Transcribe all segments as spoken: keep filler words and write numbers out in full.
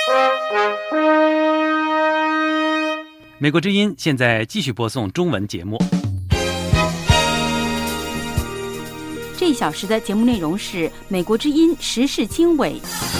美国之音现在继续播送中文节目。 这一小时的节目内容是美国之音时事经纬。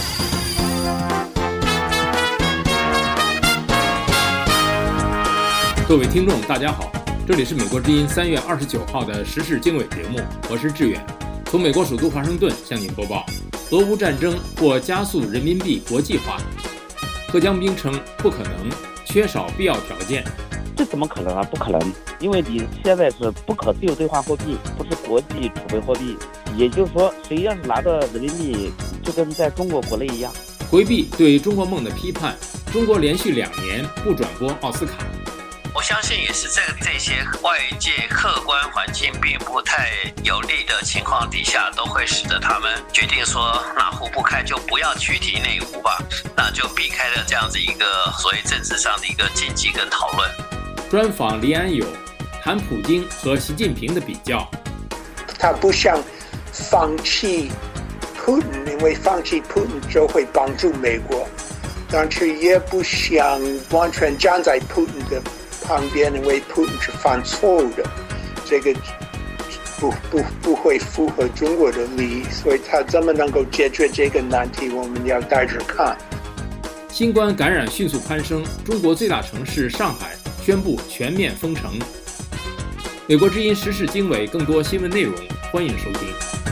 各位听众大家好，这里是美国之音三月二十九号的时事经纬节目，我是志远，从美国首都华盛顿向您播报。俄乌战争或加速人民币国际化，贺江兵称不可能，缺少必要条件。 这怎么可能啊？不可能，因为你现在是不可自由兑换货币，不是国际储备货币。也就是说，谁要是拿着人民币，就跟在中国国内一样。 回避对中国梦的批判，中国连续两年不转播奥斯卡。 我相信也是在这些外界客观环境并不太有利的情况底下，都会使得他们决定说哪壶不开就不要去提那一壶吧，那就避开了这样子一个所谓政治上的一个禁忌跟讨论。 专访黎安友，谈普京和习近平的比较。 他不想放弃普京，因为放弃普京就会帮助美国，但是也不想完全站在普京的旁边，因为普京是犯错误的，这个不不不会符合中国的利益，所以他怎么能够解决这个难题，我们要带着看。 新冠感染迅速攀升，中国最大城市上海宣布全面封城。美国之音时事经纬，更多新闻内容，欢迎收听。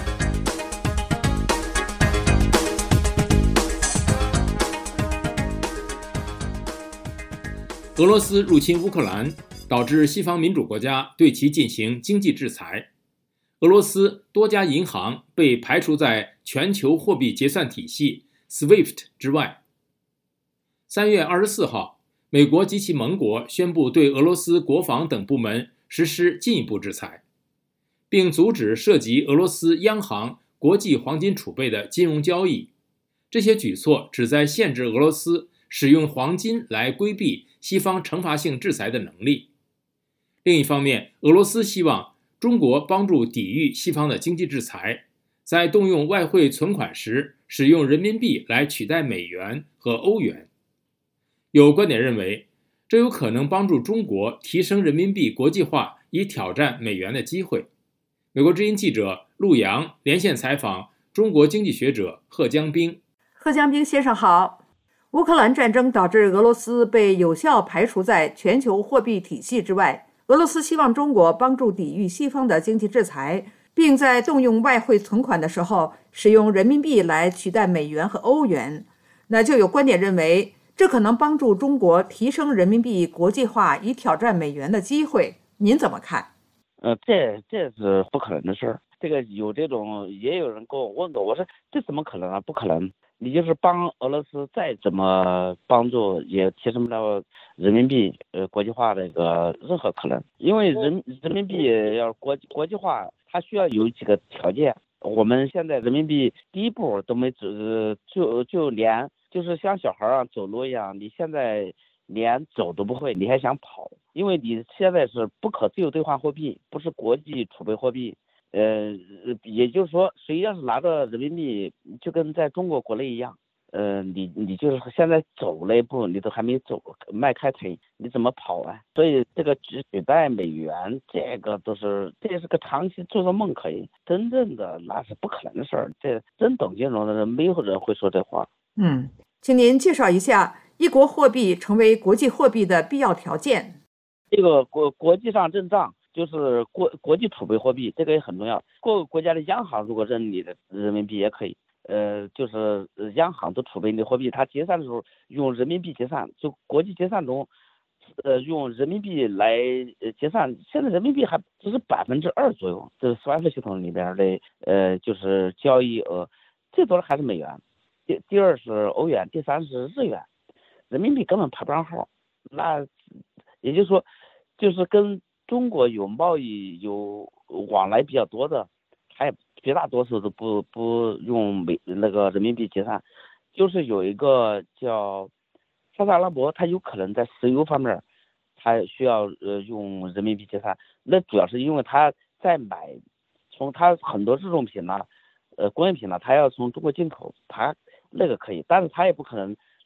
俄罗斯入侵乌克兰，导致西方民主国家对其进行经济制裁。俄罗斯多家银行被排除在全球货币结算体系 S W I F T 之外。三月二十四号，美国及其盟国宣布对俄罗斯国防等部门实施进一步制裁，并阻止涉及俄罗斯央行国际黄金储备的金融交易。这些举措旨在限制俄罗斯使用黄金来规避西方惩罚性制裁的能力。另一方面，俄罗斯希望中国帮助抵御西方的经济制裁，在动用外汇存款时使用人民币来取代美元和欧元。有观点认为，这有可能帮助中国提升人民币国际化，以挑战美元的机会。美国之音记者陆洋连线采访中国经济学者贺江兵。 贺江兵先生好。乌克兰战争导致俄罗斯被有效排除在全球货币体系之外，俄罗斯希望中国帮助抵御西方的经济制裁，并在动用外汇存款的时候使用人民币来取代美元和欧元。那就有观点认为，这可能帮助中国提升人民币国际化，以挑战美元的机会。您怎么看？ 呃，这这是不可能的事儿。这个有这种，也有人跟我问过，我说这怎么可能啊？不可能。你就是帮俄罗斯再怎么帮助，也提升不了人民币呃国际化的一个任何可能。因为人人民币要国国际化，它需要有几个条件。我们现在人民币第一步都没走，就就连就是像小孩啊走路一样，你现在连走都不会，你还想跑？因为你现在是不可自由兑换货币，不是国际储备货币。呃，也就是说，谁要是拿着人民币，就跟在中国国内一样，呃，你你就是现在走那一步，你都还没走，迈开腿，你怎么跑啊？所以这个取代美元，这个都是这是个长期做做梦可以，真正的那是不可能的事儿。这真懂金融的人，没有人会说这话。 嗯，请您介绍一下一国货币成为国际货币的必要条件。 这个国国际上认账。就是国国际储备货币，这个也很重要。各个国家的央行如果认你的人民币也可以，呃，就是央行都储备你的货币，它结算的时候用人民币结算，就国际结算中，呃，用人民币来结算。现在人民币还只是百分之二左右，这是 S W I F T 系统里边的，呃，就是交易额，最多的还是美元，第第二是欧元，第三是日元，人民币根本排不上号。那也就是说，就是跟中国有贸易有往来比较多的，还绝大多数都不不用美那个人民币结算，就是有一个叫沙特阿拉伯，它有可能在石油方面，它需要呃用人民币结算，那主要是因为它在买，从它很多日用品呢，呃工业品呢，它要从中国进口，它那个可以，但是它也不可能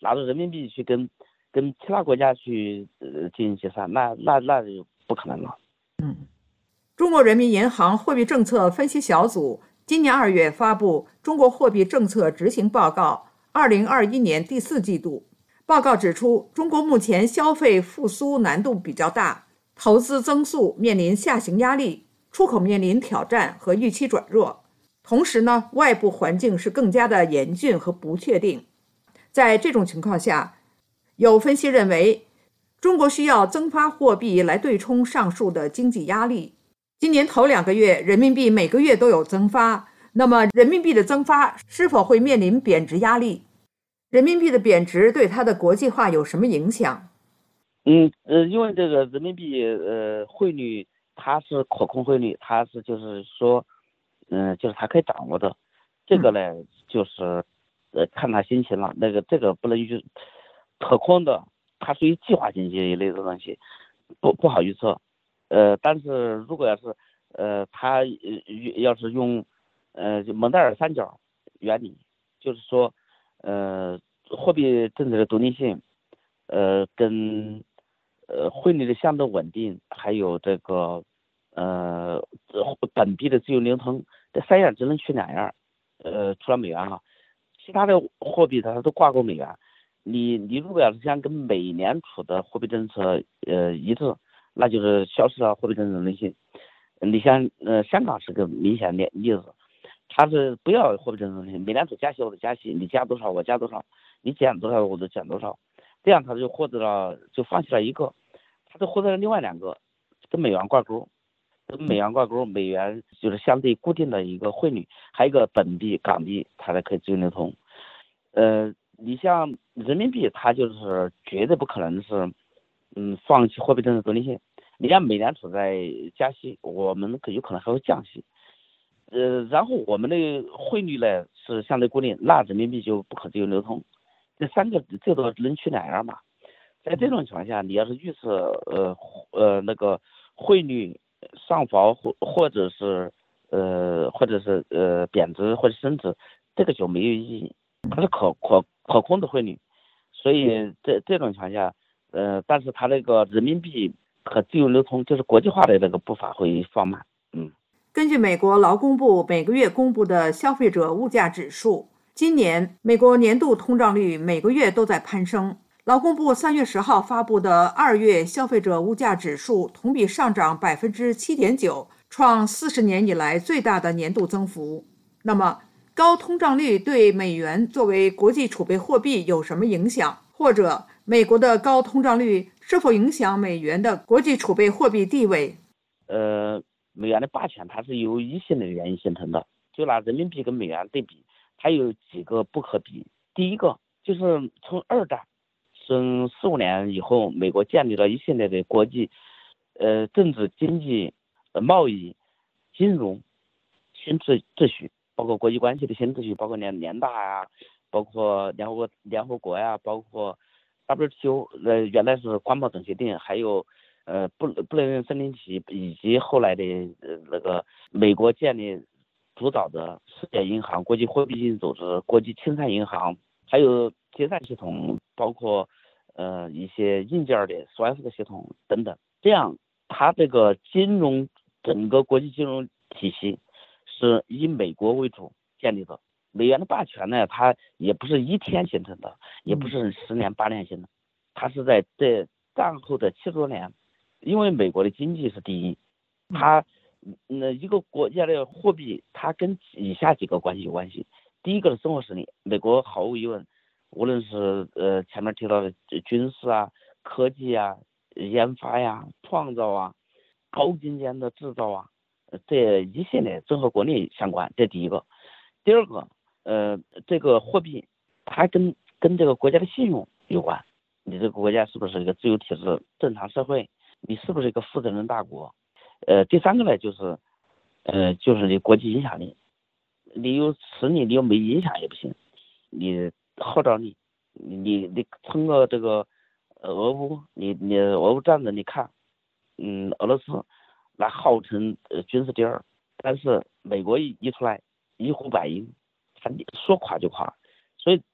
拿着人民币去跟跟其他国家去呃进行结算，那那那就不可能了。 嗯，中国人民银行货币政策分析小组今年二月发布《中国货币政策执行报告》二零二一年第四季度。报告指出，中国目前消费复苏难度比较大，投资增速面临下行压力，出口面临挑战和预期转弱。同时呢，外部环境是更加的严峻和不确定。在这种情况下，有分析认为，中国需要增发货币来对冲上述的经济压力。今年头两个月，人民币每个月都有增发，那么人民币的增发是否会面临贬值压力？人民币的贬值对它的国际化有什么影响？ 嗯呃，因为这个人民币呃汇率它是可控汇率，它是就是说，嗯、呃，就是它可以掌握的。这个呢，就是呃看它心情了。那个这个不能预可控的，它属于计划经济一类的东西，不不好预测。呃，但是如果要是呃它呃要是用呃蒙代尔三角原理，就是说。呃，货币政策的独立性，呃，跟呃汇率的相对稳定，还有这个呃本币的自由流通，这三样只能取两样，呃，除了美元哈，其他的货币它都挂钩美元。你你如果要是想跟美联储的货币政策呃一致，那就是消失了货币政策独立性。你像呃香港是个明显的例子。它是不要货币政策独立性，美联储加息我就加息，你加多少我加多少，你减多少我就减多少，这样它就获得了，就放弃了一个，它就获得了另外两个，跟美元挂钩，跟美元挂钩，美元就是相对固定的一个汇率，还有一个本币港币，它才可以自由流通。呃，你像人民币，它就是绝对不可能是，嗯，放弃货币政策独立性。你像美联储在加息，我们可有可能还会降息。呃，然后我们的汇率呢是相对固定，那人民币就不可自由流通，这三个最多能取两样嘛。在这种情况下，你要是预测呃呃那个汇率上浮或或者是呃或者是呃贬值或者升值，这个就没有意义，它是可可可控的汇率，所以这这种情况下，呃，但是它那个人民币可自由流通，就是国际化的那个步伐会放慢，嗯。 根据美国劳工部每个月公布的消费者物价指数，今年美国年度通胀率每个月都在攀升。劳工部三月十号发布的二月消费者物价指数同比上涨百分之七点九，创四十年以来最大的年度增幅。那么，高通胀率对美元作为国际储备货币有什么影响？或者，美国的高通胀率是否影响美元的国际储备货币地位？ 呃。美元的霸权它是由一系列原因形成的，就拿人民币跟美元对比，它有几个不可比。第一个就是从二战从四五年以后，美国建立了一系列的国际呃政治经济、呃、贸易、金融新秩秩序，包括国际关系的新秩序，包括联联大呀、啊，包括联合国联合国呀、啊，包括 W T O 呃原来是关贸总协定，还有呃，布布雷顿森林体以及后来的呃那个美国建立主导的世界银行、国际货币基金组织、国际清算银行，还有结算系统，包括呃一些硬件的 S W I F T 系统等等。这样，它这个金融整个国际金融体系是以美国为主建立的。美元的霸权呢，它也不是一天形成的，也不是十年八年形成的，它是在这战后的七十多年。因为美国的经济是第一，它那一个国家的货币，它跟以下几个关系有关系。第一个是生活实力，美国毫无疑问，无论是呃前面提到的军事啊、科技啊、研发呀、创造啊、高精尖的制造啊，这一系列综合国力相关，这第一个。第二个，呃，这个货币它跟跟这个国家的信用有关，你这个国家是不是一个自由体制、正常社会？你是不是一个负责任大国？呃，第三个呢，就是，呃，就是你国际影响力，你有实力，你又没影响也不行，你号召力，你你通过这个俄乌，你你俄乌战争，你看，嗯，俄罗斯那号称呃军事第二，但是美国一一出来一呼百应，他说垮就垮，所以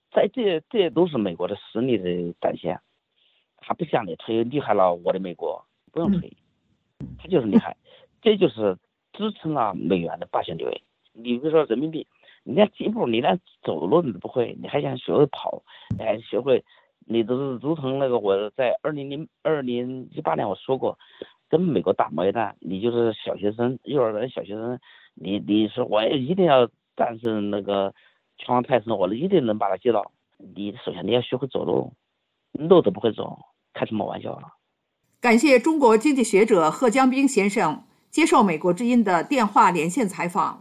在这这都是美国的实力的展现，他不像你吹厉害了我的美国，不用吹，他就是厉害，这就是支撑了美元的霸权地位。你比如说人民币，你连几步你连走路你都不会，你还想学会跑，你还学会，你都是如同那个我在二零零二零一八年我说过，跟美国打贸易战，你就是小学生，幼儿园小学生，你你说我也一定要战胜那个拳王泰森，我一定能把他击倒。你首先你要学会走路，路都不会走，开什么玩笑啊！ 感谢中国经济学者贺江兵先生接受美国之音的电话连线采访。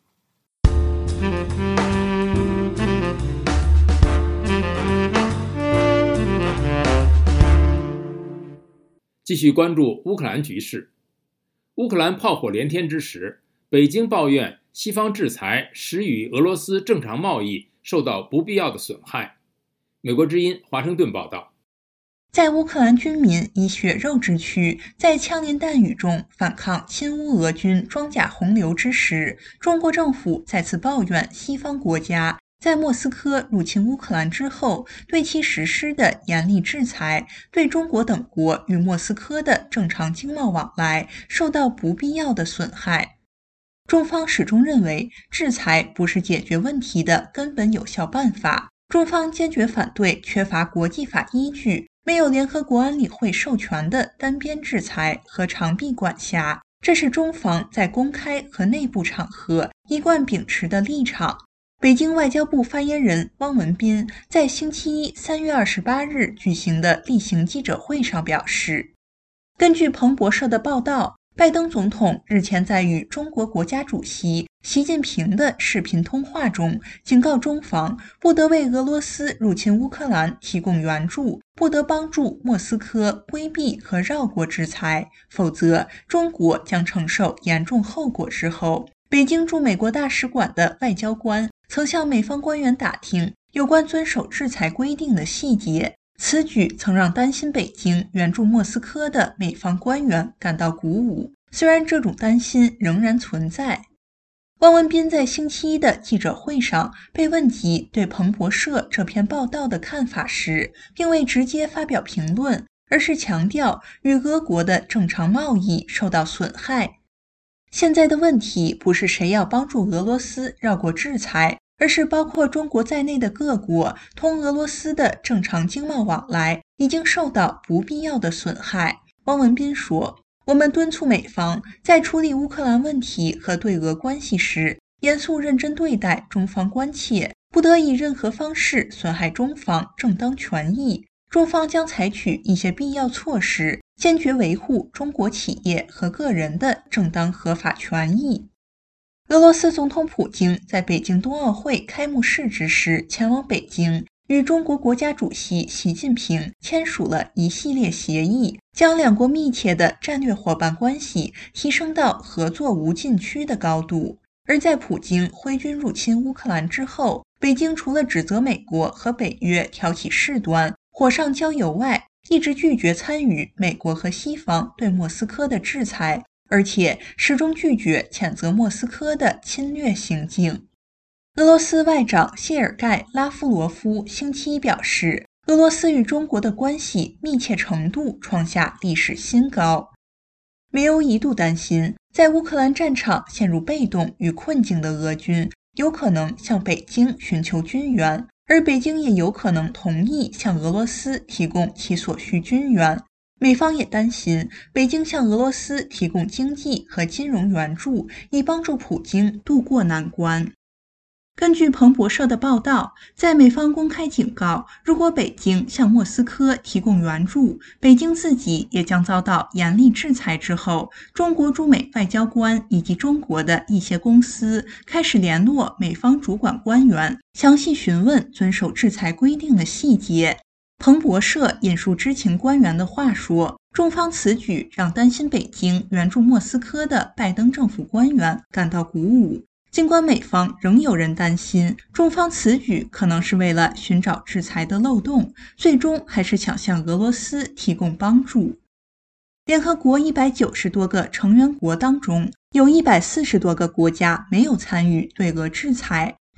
继续关注乌克兰局势。乌克兰炮火连天之时，北京抱怨西方制裁使与俄罗斯正常贸易受到不必要的损害。美国之音华盛顿报道， 在乌克兰军民以血肉之躯在枪林弹雨中反抗亲乌俄军装甲洪流之时，中国政府再次抱怨西方国家在莫斯科入侵乌克兰之后对其实施的严厉制裁，对中国等国与莫斯科的正常经贸往来受到不必要的损害。中方始终认为制裁不是解决问题的根本有效办法，中方坚决反对缺乏国际法依据、没有联合国安理会授权的单边制裁和长臂管辖，这是中方在公开和内部场合一贯秉持的立场。北京外交部发言人汪文斌在星期一三月二十八日举行的例行记者会上表示，根据彭博社的报道，拜登总统日前在与中国国家主席习近平的视频通话中警告中方不得为俄罗斯入侵乌克兰提供援助，不得帮助莫斯科规避和绕过制裁，否则中国将承受严重后果之后，北京驻美国大使馆的外交官曾向美方官员打听有关遵守制裁规定的细节，此举曾让担心北京援助莫斯科的美方官员感到鼓舞，虽然这种担心仍然存在。汪文斌在星期一的记者会上被问及对彭博社这篇报道的看法时，并未直接发表评论，而是强调与俄国的正常贸易受到损害。现在的问题不是谁要帮助俄罗斯绕过制裁，而是包括中国在内的各国同俄罗斯的正常经贸往来已经受到不必要的损害。汪文斌说，我们敦促美方在处理乌克兰问题和对俄关系时，严肃认真对待中方关切，不得以任何方式损害中方正当权益。中方将采取一些必要措施，坚决维护中国企业和个人的正当合法权益。俄罗斯总统普京在北京冬奥会开幕式之时前往北京，与中国国家主席习近平签署了一系列协议，将两国密切的战略伙伴关系提升到合作无禁区的高度。而在普京挥军入侵乌克兰之后，北京除了指责美国和北约挑起事端、火上浇油外，一直拒绝参与美国和西方对莫斯科的制裁，而且始终拒绝谴责莫斯科的侵略行径。俄罗斯外长谢尔盖·拉夫罗夫星期一表示，俄罗斯与中国的关系密切程度创下历史新高。美欧一度担心，在乌克兰战场陷入被动与困境的俄军有可能向北京寻求军援，而北京也有可能同意向俄罗斯提供其所需军援。美方也担心北京向俄罗斯提供经济和金融援助，以帮助普京渡过难关。根据彭博社的报道，在美方公开警告，如果北京向莫斯科提供援助，北京自己也将遭到严厉制裁之后，中国驻美外交官以及中国的一些公司开始联络美方主管官员，详细询问遵守制裁规定的细节。彭博社引述知情官员的话说，中方此举让担心北京援助莫斯科的拜登政府官员感到鼓舞。尽管美方仍有人担心中方此举可能是为了寻找制裁的漏洞，最终还是想向俄罗斯提供帮助。联合国一百九十多个成员国当中，有一百四十多个国家没有参与对俄制裁，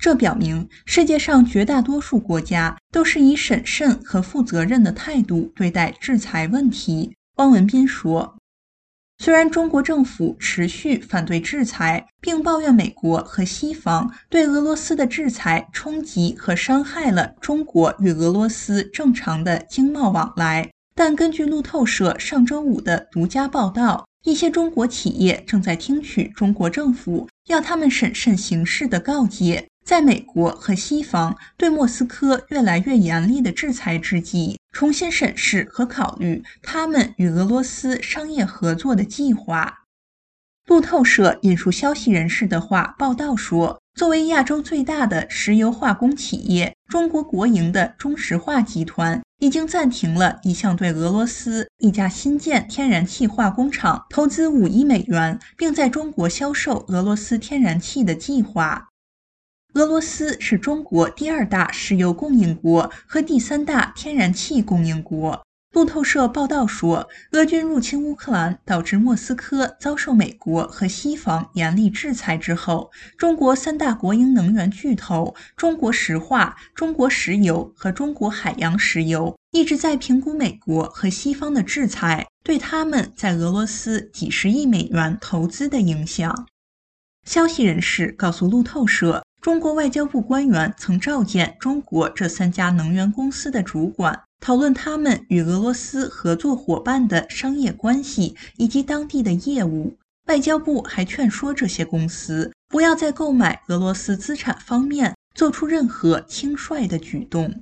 这表明世界上绝大多数国家都是以审慎和负责任的态度对待制裁问题。汪文斌说，虽然中国政府持续反对制裁，并抱怨美国和西方对俄罗斯的制裁冲击和伤害了中国与俄罗斯正常的经贸往来，但根据路透社上周五的独家报道，一些中国企业正在听取中国政府要他们审慎行事的告诫。在美国和西方对莫斯科越来越严厉的制裁之际，重新审视和考虑他们与俄罗斯商业合作的计划。路透社引述消息人士的话报道说，作为亚洲最大的石油化工企业，中国国营的中石化集团已经暂停了一项对俄罗斯一家新建天然气化工厂投资五亿美元，并在中国销售俄罗斯天然气的计划。俄罗斯是中国第二大石油供应国和第三大天然气供应国。路透社报道说，俄军入侵乌克兰导致莫斯科遭受美国和西方严厉制裁之后，中国三大国营能源巨头中国石化、中国石油和中国海洋石油一直在评估美国和西方的制裁对他们在俄罗斯几十亿美元投资的影响。消息人士告诉路透社，中国外交部官员曾召见中国这三家能源公司的主管，讨论他们与俄罗斯合作伙伴的商业关系以及当地的业务。外交部还劝说这些公司不要在购买俄罗斯资产方面做出任何轻率的举动。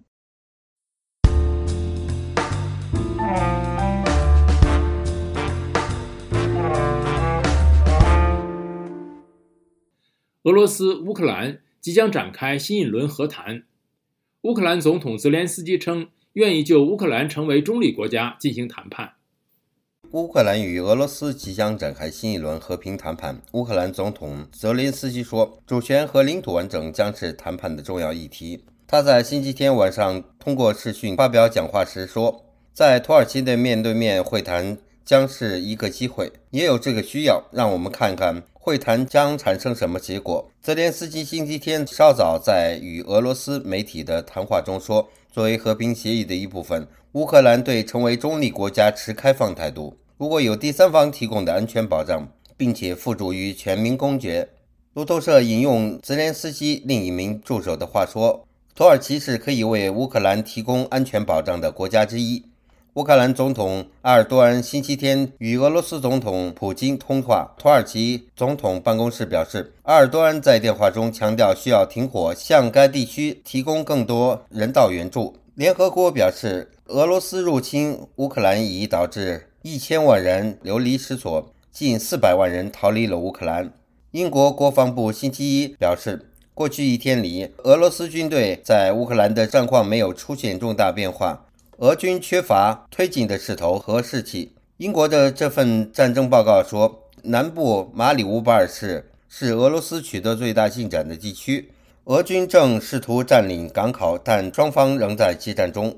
俄罗斯、乌克兰即将展开新一轮和谈。乌克兰总统泽连斯基称，愿意就乌克兰成为中立国家进行谈判。 乌克兰与俄罗斯即将展开新一轮和平谈判。乌克兰总统泽连斯基说，主权和领土完整将是谈判的重要议题。他在星期天晚上通过视讯发表讲话时说，在土耳其的面对面会谈将是一个机会，也有这个需要，让我们看看会谈将产生什么结果。泽连斯基星期天稍早在与俄罗斯媒体的谈话中说，作为和平协议的一部分，乌克兰对成为中立国家持开放态度，如果有第三方提供的安全保障，并且付诸于全民公决。路透社引用泽连斯基另一名助手的话说，土耳其是可以为乌克兰提供安全保障的国家之一。乌克兰总统阿尔多安星期天与俄罗斯总统普京通话，土耳其总统办公室表示，阿尔多安在电话中强调需要停火，向该地区提供更多人道援助。联合国表示，俄罗斯入侵乌克兰已导致一千万人流离失所，近四百万人逃离了乌克兰。英国国防部星期一表示，过去一天里，俄罗斯军队在乌克兰的战况没有出现重大变化，俄军缺乏推进的势头和士气。英国的这份战争报告说，南部马里乌巴尔市是俄罗斯取得最大进展的地区，俄军正试图占领港口，但双方仍在激战中。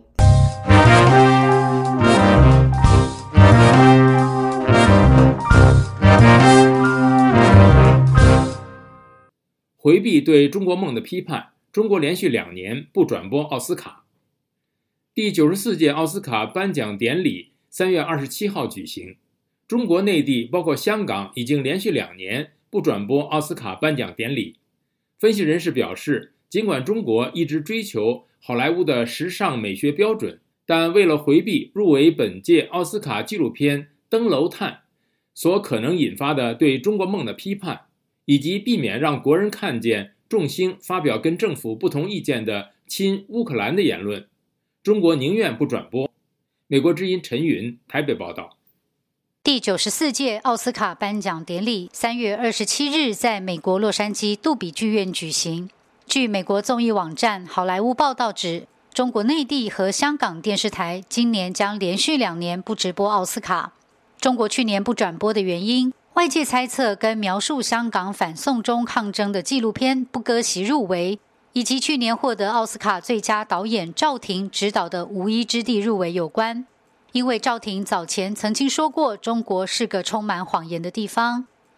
回避对中国梦的批判，中国连续两年不转播奥斯卡。第九十四届奥斯卡颁奖典礼三月二十七号举行，中国内地包括香港已经连续两年不转播奥斯卡颁奖典礼。分析人士表示，尽管中国一直追求好莱坞的时尚美学标准，但为了回避入围本届奥斯卡纪录片《登楼探》所可能引发的对中国梦的批判，以及避免让国人看见众星发表跟政府不同意见的亲乌克兰的言论，中国宁愿不转播。美国之音陈云台北报道。 第九十四届奥斯卡颁奖典礼三月二十七日在美国洛杉矶杜比剧院举行。据美国综艺网站好莱坞报道指，中国内地和香港电视台今年将连续两年不直播奥斯卡。中国去年不转播的原因，外界猜测跟描述香港反送中抗争的纪录片《不割席》入围，以及去年获得奥斯卡最佳导演赵婷执导的《无依之地》入围有关。因为赵婷早前曾经说过中国是个充满谎言的地方。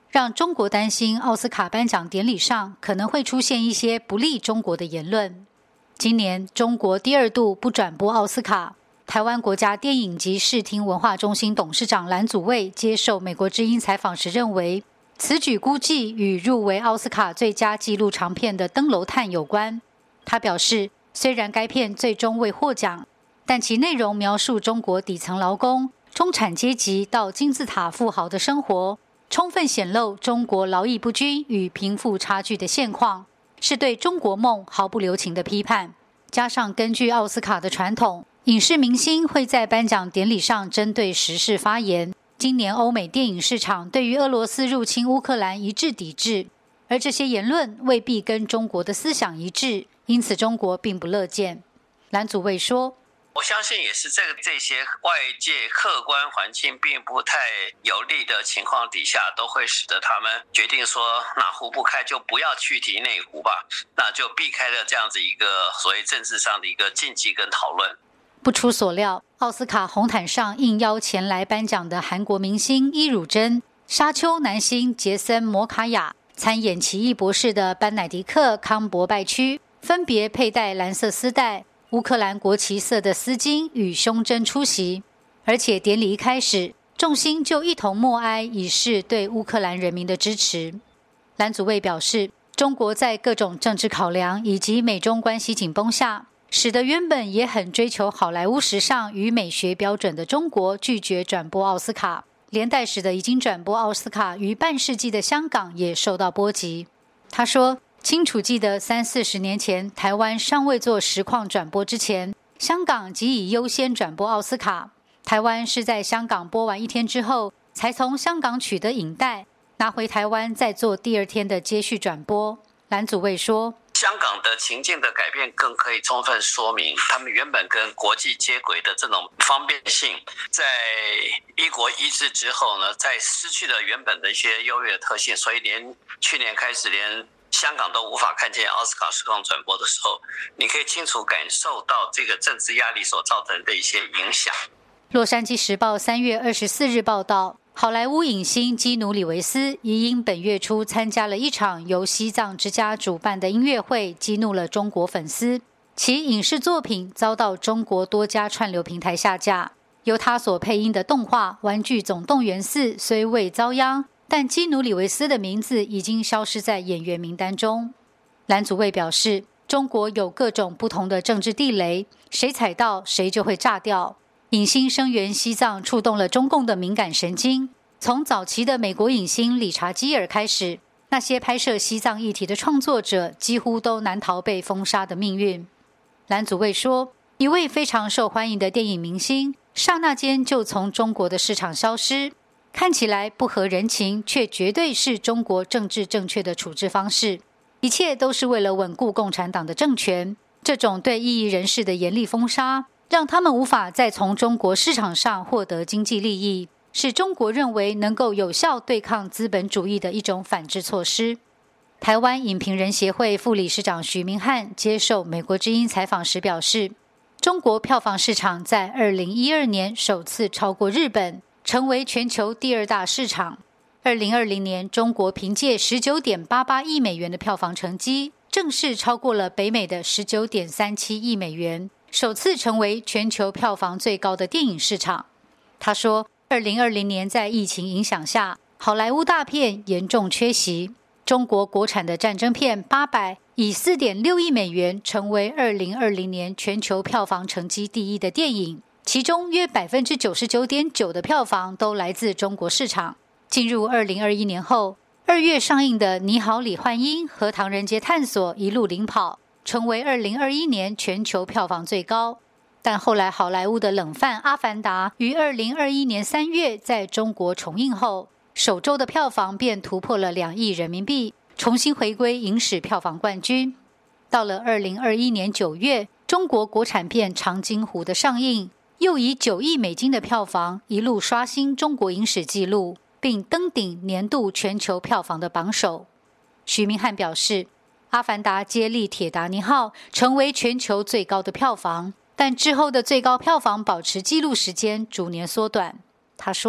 让中国担心奥斯卡颁奖典礼上可能会出现一些不利中国的言论。今年中国第二度不转播奥斯卡，台湾国家电影及视听文化中心董事长蓝祖蔚接受美国之音采访时认为，此举估计与入围奥斯卡最佳纪录长片的《登楼探》有关。他表示，虽然该片最终未获奖，但其内容描述中国底层劳工、中产阶级到金字塔富豪的生活，充分显露中国劳逸不均与贫富差距的现况，是对中国梦毫不留情的批判。加上根据奥斯卡的传统，影视明星会在颁奖典礼上针对时事发言。今年欧美电影市场对于俄罗斯入侵乌克兰一致抵制，而这些言论未必跟中国的思想一致，因此中国并不乐见。蓝祖蔚说， 我相信也是这个这些外界客观环境并不太有利的情况底下，都会使得他们决定说哪壶不开就不要去提那壶吧，那就避开了这样子一个所谓政治上的一个禁忌跟讨论。 不出所料，奥斯卡红毯上应邀前来颁奖的韩国明星伊汝珍、沙丘男星杰森·摩卡亚、参演奇异博士的班乃迪克·康伯拜区分别佩戴蓝色丝带、乌克兰国旗色的丝巾与胸针出席，而且典礼一开始，众星就一同默哀，以示对乌克兰人民的支持。蓝祖蔚表示，中国在各种政治考量以及美中关系紧绷下，使得原本也很追求好莱坞时尚与美学标准的中国拒绝转播奥斯卡，连带使得已经转播奥斯卡逾半世纪的香港也受到波及。他说，清楚记得三四十年前台湾尚未做实况转播之前，香港即已优先转播奥斯卡，台湾是在香港播完一天之后才从香港取得影带拿回台湾再做第二天的接续转播。蓝祖蔚说， 香港的情境的改变更可以充分说明他们原本跟国际接轨的这种方便性，在一国一制之后呢，在失去了原本的一些优越的特性，所以连去年开始连香港都无法看见奥斯卡实况转播的时候，你可以清楚感受到这个政治压力所造成的一些影响。 洛杉矶时报三月二十四日报道，好莱坞影星基努·里维斯疑因本月初参加了一场由西藏之家主办的音乐会，激怒了中国粉丝，其影视作品遭到中国多家串流平台下架。由他所配音的动画《玩具总动员四》虽未遭殃，但基努·里维斯的名字已经消失在演员名单中。蓝祖蔚表示，中国有各种不同的政治地雷，谁踩到谁就会炸掉。影星声援西藏触动了中共的敏感神经，从早期的美国影星理查基尔开始，那些拍摄西藏议题的创作者几乎都难逃被封杀的命运。蓝祖蔚说，一位非常受欢迎的电影明星刹那间就从中国的市场消失，看起来不合人情，却绝对是中国政治正确的处置方式，一切都是为了稳固共产党的政权。这种对异议人士的严厉封杀，让他们无法再从中国市场上获得经济利益，是中国认为能够有效对抗资本主义的一种反制措施。台湾影评人协会副理事长许明翰接受美国之音采访时表示，中国票房市场在二零一二年首次超过日本，成为全球第二大市场。二零二零年，中国凭借 十九点八八亿美元的票房成绩，正式超过了北美的 十九点三七亿美元，首次成为全球票房最高的电影市场。他说，二零二零年在疫情影响下，好莱坞大片严重缺席，中国国产的战争片《八百》以 四点六亿美元成为二零二零年全球票房成绩第一的电影，其中约 百分之九十九点九 的票房都来自中国市场。进入二零二一年后，二月上映的《你好，李焕英》和《唐人街探索》一路领跑，成为二零二一年全球票房最高。但后来好莱坞的冷饭《阿凡达》于二零二一年三月在中国重映后，首周的票房便突破了两亿人民币，重新回归影史票房冠军。到了二零二一年九月，中国国产片《长津湖》的上映，又以九亿美金的票房一路刷新中国影史纪录，并登顶年度全球票房的榜首。许明翰表示，《阿凡达》接力《铁达尼号》成为全球最高的票房，但之后的最高票房保持纪录时间逐年缩短。他说，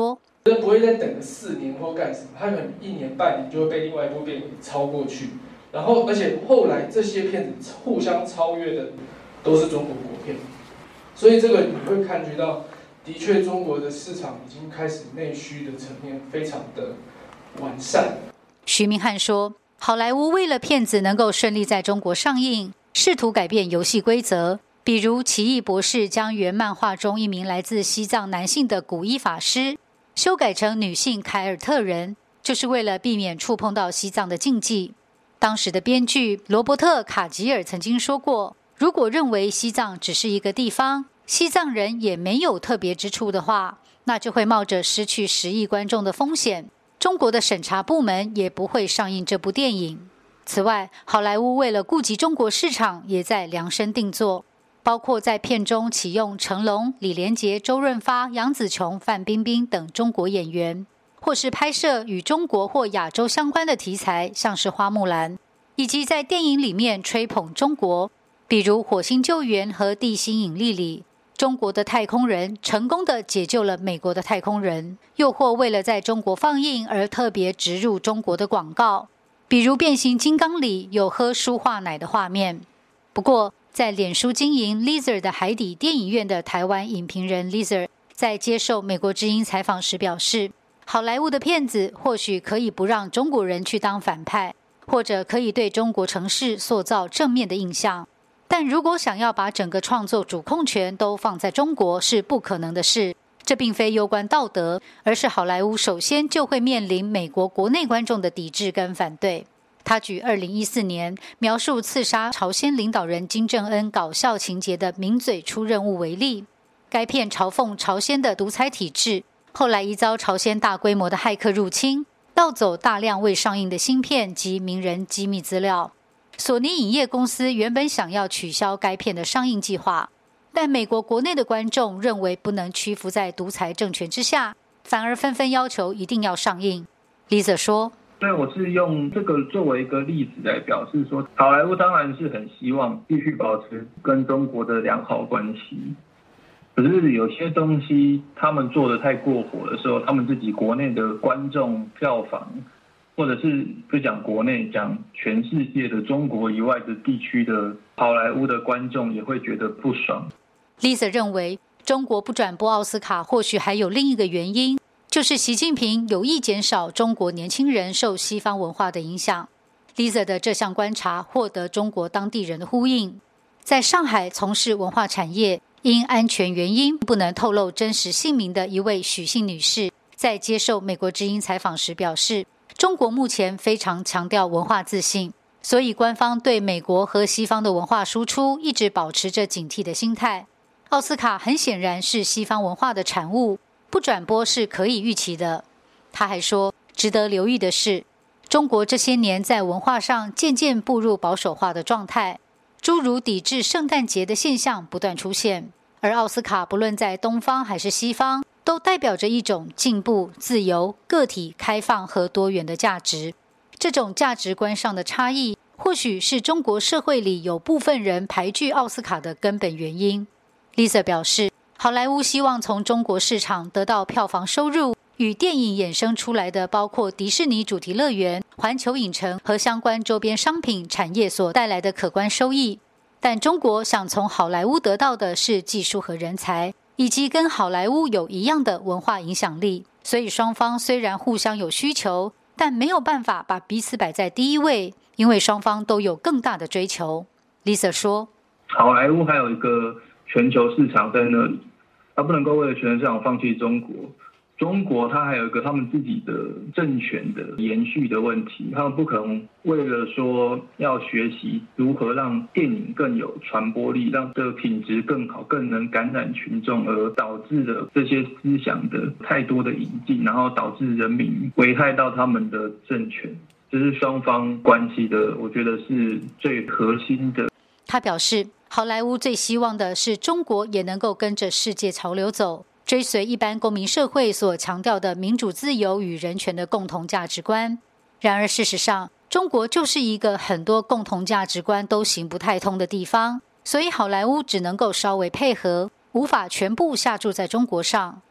不会再等个四年或干什么，他可能一年半年就会被另外一部电影超过去。然后，而且后来这些片子互相超越的都是中国国片，所以这个你会感觉到，的确中国的市场已经开始内需的层面非常的完善。 徐明翰说，好莱坞为了片子能够顺利在中国上映，试图改变游戏规则，比如奇异博士将原漫画中一名来自西藏男性的古一法师修改成女性凯尔特人，就是为了避免触碰到西藏的禁忌。当时的编剧罗伯特·卡吉尔曾经说过，如果认为西藏只是一个地方，西藏人也没有特别之处的话，那就会冒着失去十亿观众的风险，中国的审查部门也不会上映这部电影。此外，好莱坞为了顾及中国市场，也在量身定做，包括在片中启用成龙、李连杰、周润发、杨紫琼、范冰冰等中国演员，或是拍摄与中国或亚洲相关的题材，像是花木兰，以及在电影里面吹捧中国，比如《火星救援》和《地心引力》里，中国的太空人成功地解救了美国的太空人，又或为了在中国放映而特别植入中国的广告，比如《变形金刚》里有喝舒化奶的画面。不过，在脸书经营 Lizard 的海底电影院的台湾影评人 Lizard 在接受美国之音采访时表示，好莱坞的片子或许可以不让中国人去当反派，或者可以对中国城市塑造正面的印象，但如果想要把整个创作主控权都放在中国是不可能的事。这并非攸关道德，而是好莱坞首先就会面临美国国内观众的抵制跟反对。他举二零一四年描述刺杀朝鲜领导人金正恩搞笑情节的《名嘴出任务》为例，该片嘲讽朝鲜的独裁体制，后来疑遭朝鲜大规模的骇客入侵，盗走大量未上映的芯片及名人机密资料。索尼影业公司原本想要取消该片的上映计划，但美国国内的观众认为不能屈服在独裁政权之下，反而纷纷要求一定要上映。Lisa 说， 所以我是用这个作为一个例子来表示说，好莱坞当然是很希望继续保持跟中国的良好关系，可是有些东西他们做得太过火的时候，他们自己国内的观众票房，或者是不讲国内，讲全世界的中国以外的地区的好莱坞的观众也会觉得不爽。 Lisa 认为，中国不转播奥斯卡或许还有另一个原因，就是习近平有意减少中国年轻人受西方文化的影响。Lisa 的这项观察获得中国当地人的呼应。在上海从事文化产业，因安全原因不能透露真实姓名的一位许姓女士，在接受美国之音采访时表示，中国目前非常强调文化自信，所以官方对美国和西方的文化输出一直保持着警惕的心态。奥斯卡很显然是西方文化的产物，不转播是可以预期的。他还说，值得留意的是，中国这些年在文化上渐渐步入保守化的状态，诸如抵制圣诞节的现象不断出现，而奥斯卡不论在东方还是西方，都代表着一种进步、自由、个体、开放和多元的价值。这种价值观上的差异，或许是中国社会里有部分人排拒奥斯卡的根本原因。Lisa 表示，好莱坞希望从中国市场得到票房收入，与电影衍生出来的包括迪士尼主题乐园、环球影城和相关周边商品产业所带来的可观收益。但中国想从好莱坞得到的是技术和人才，以及跟好莱坞有一样的文化影响力。所以双方虽然互相有需求，但没有办法把彼此摆在第一位，因为双方都有更大的追求。Lisa 说， 好莱坞还有一个全球市场在那里，他不能够为了全球市场放弃中国。中国它还有一个他们自己的政权的延续的问题，他们不可能为了说要学习如何让电影更有传播力，让这个品质更好，更能感染群众，而导致了这些思想的太多的引进，然后导致人民危害到他们的政权。这是双方关系的，我觉得是最核心的。 他表示，好莱坞最希望的是中国也能够跟着世界潮流走，追随一般公民社会所强调的民主自由与人权的共同价值观。然而事实上，中国就是一个很多共同价值观都行不太通的地方，所以好莱坞只能够稍微配合，无法全部下注在中国上。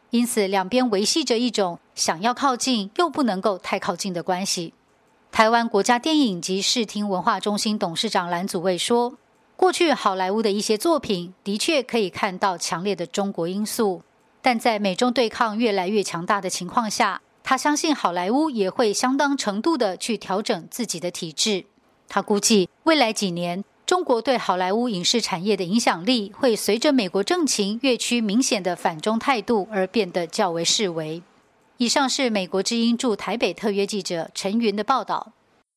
因此两边维系着一种想要靠近又不能够太靠近的关系。台湾国家电影及视听文化中心董事长蓝祖蔚说，过去好莱坞的一些作品的确可以看到强烈的中国因素，但在美中对抗越来越强大的情况下，他相信好莱坞也会相当程度的去调整自己的体制。他估计未来几年，中国对好莱坞影视产业的影响力会随着美国政情越趋明显的反中态度而变得较为式微。以上是美国之音驻台北特约记者陈云的报道。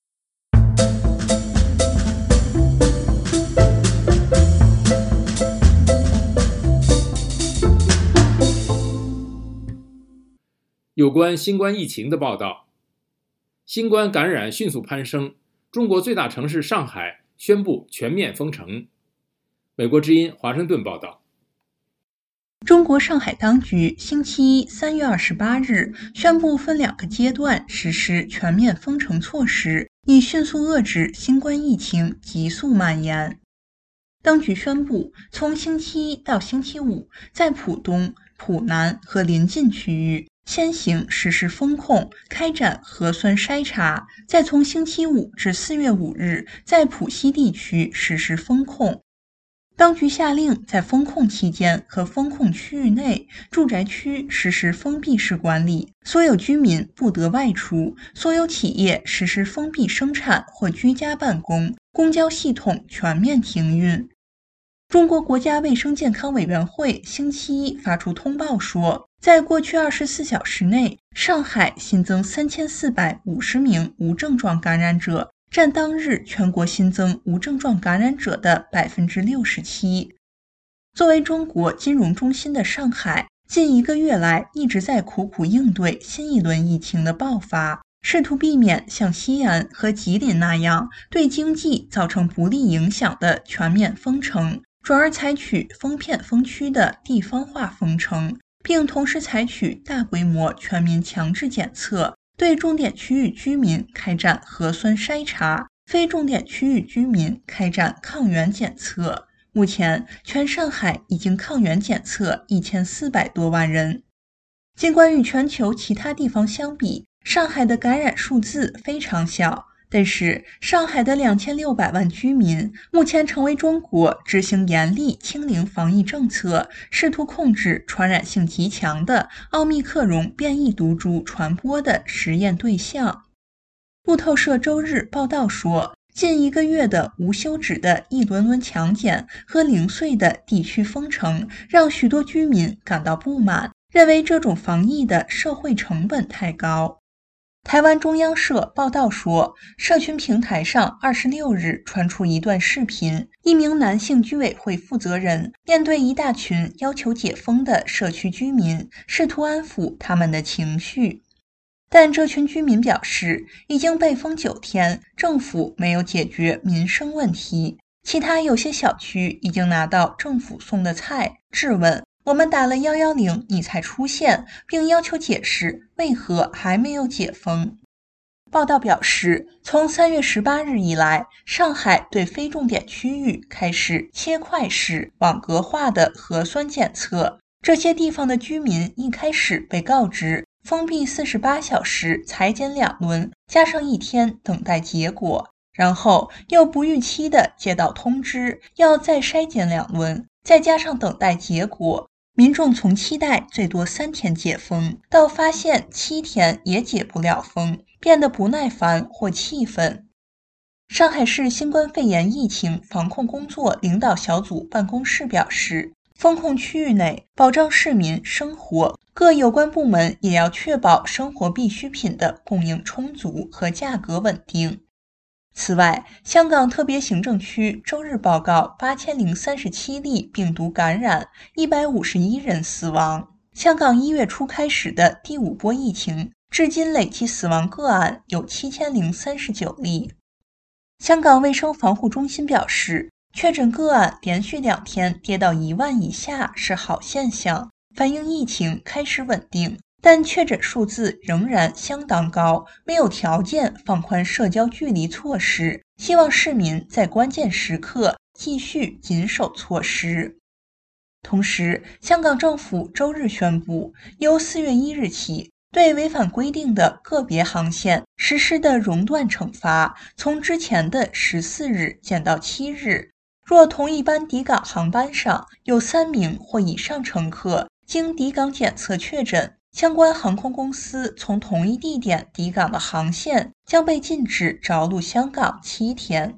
有关新冠疫情的报道，新冠感染迅速攀升，中国最大城市上海宣布全面封城。美国之音华盛顿报道。 中国上海当局星期一三月二十八日宣布分两个阶段实施全面封城措施，以迅速遏制新冠疫情急速蔓延。当局宣布，从星期一到星期五，在浦东、浦南和邻近区域先行实施封控，开展核酸筛查，再从星期五至四月五日，在浦西地区实施封控。当局下令在封控期间和封控区域内住宅区实施封闭式管理，所有居民不得外出，所有企业实施封闭生产或居家办公，公交系统全面停运。中国国家卫生健康委员会星期一发出通报说，在过去二十四小时内，上海新增三千四百五十名无症状感染者，占当日全国新增无症状感染者的 百分之六十七。 作为中国金融中心的上海，近一个月来一直在苦苦应对新一轮疫情的爆发，试图避免像西安和吉林那样对经济造成不利影响的全面封城，转而采取封片封区的地方化封城，并同时采取大规模全民强制检测，对重点区域居民开展核酸筛查，非重点区域居民开展抗原检测。目前，全上海已经抗原检测一千四百多万人。尽管与全球其他地方相比，上海的感染数字非常小，但是上海的两千六百万居民目前成为中国执行严厉清零防疫政策，试图控制传染性极强的奥密克戎变异毒株传播的实验对象。路透社周日报道说，近一个月的无休止的一轮轮强检和零碎的地区封城，让许多居民感到不满，认为这种防疫的社会成本太高。台湾中央社报道说，社群平台上二十六日传出一段视频，一名男性居委会负责人面对一大群要求解封的社区居民，试图安抚他们的情绪。但这群居民表示，已经被封九天，政府没有解决民生问题。其他有些小区已经拿到政府送的菜，质问我们打了一一零你才出现，并要求解释为何还没有解封。报道表示，从三月十八日以来，上海对非重点区域开始切块式网格化的核酸检测。这些地方的居民一开始被告知封闭四十八小时裁剪两轮，加上一天等待结果，然后又不预期地接到通知要再筛检两轮，再加上等待结果。民众从期待最多三天解封，到发现七天也解不了封，变得不耐烦或气愤。上海市新冠肺炎疫情防控工作领导小组办公室表示，封控区域内保障市民生活，各有关部门也要确保生活必需品的供应充足和价格稳定。此外，香港特别行政区周日报告八千零三十七例病毒感染，一百五十一人死亡。香港一月初开始的第五波疫情，至今累计死亡个案有七千零三十九例。香港卫生防护中心表示，确诊个案连续两天跌到一万以下是好现象，反映疫情开始稳定。但确诊数字仍然相当高，没有条件放宽社交距离措施，希望市民在关键时刻继续谨守措施。 同时，香港政府周日宣布，由四月一日起，对违反规定的个别航线实施的熔断惩罚，从之前的十四日减到七日。若同一班抵港航班上有三名或以上乘客经抵港检测确诊，相关航空公司从同一地点抵港的航线将被禁止着陆香港七天。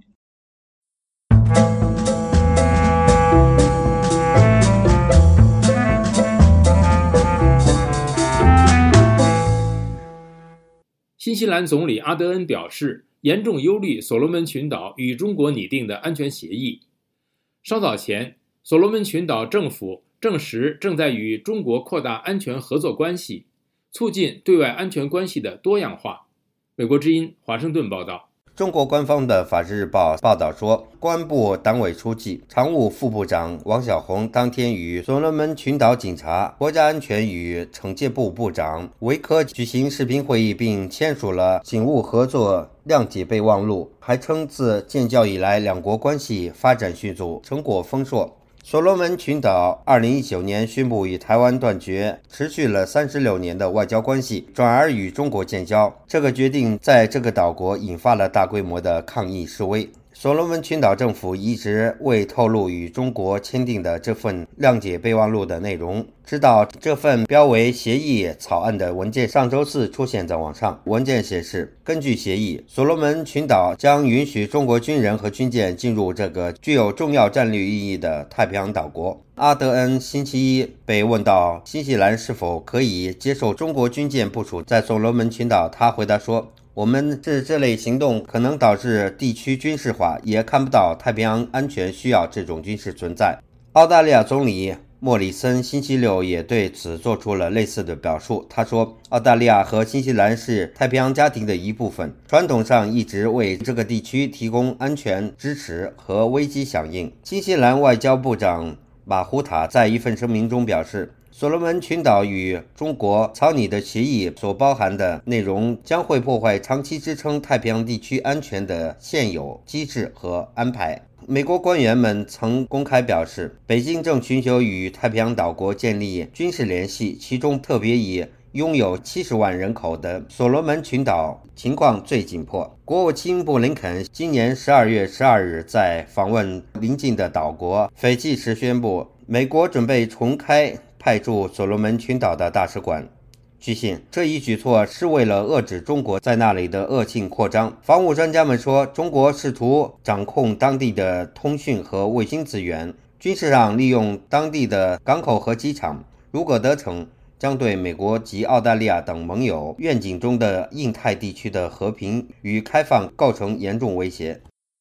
新西兰总理阿德恩表示，严重忧虑所罗门群岛与中国拟定的安全协议。稍早前，所罗门群岛政府证实正在与中国扩大安全合作关系，促进对外安全关系的多样化。美国之音华盛顿报道。 中国官方的法制日报报道说，公安部党委书记、常务副部长王小红当天与所罗门群岛警察、国家安全与惩戒部部长维科举行视频会议，并签署了警务合作谅解备忘录，还称自建交以来两国关系发展迅速，成果丰硕。所罗门群岛二零一九年宣布与台湾断绝持续了三十六年的外交关系，转而与中国建交。这个决定在这个岛国引发了大规模的抗议示威。所罗门群岛政府一直未透露与中国签订的这份谅解备忘录的内容，直到这份标为协议草案的文件上周四出现在网上。文件显示，根据协议，所罗门群岛将允许中国军人和军舰进入这个具有重要战略意义的太平洋岛国。阿德恩星期一被问到新西兰是否可以接受中国军舰部署在所罗门群岛，他回答说，我们是这类行动可能导致地区军事化，也看不到太平洋安全需要这种军事存在。澳大利亚总理莫里森星期六也对此做出了类似的表述。他说，澳大利亚和新西兰是太平洋家庭的一部分，传统上一直为这个地区提供安全支持和危机响应。新西兰外交部长马胡塔在一份声明中表示，所罗门群岛与中国草拟的协议所包含的内容将会破坏长期支撑太平洋地区安全的现有机制和安排。美国官员们曾公开表示，北京正寻求与太平洋岛国建立军事联系，其中特别以拥有七十万人口的所罗门群岛情况最紧迫。国务卿布林肯今年十二月十二日在访问邻近的岛国斐济时宣布，美国准备重开派驻所罗门群岛的大使馆。据信，这一举措是为了遏制中国在那里的恶性扩张。防务专家们说，中国试图掌控当地的通讯和卫星资源，军事上利用当地的港口和机场，如果得逞，将对美国及澳大利亚等盟友愿景中的印太地区的和平与开放构成严重威胁。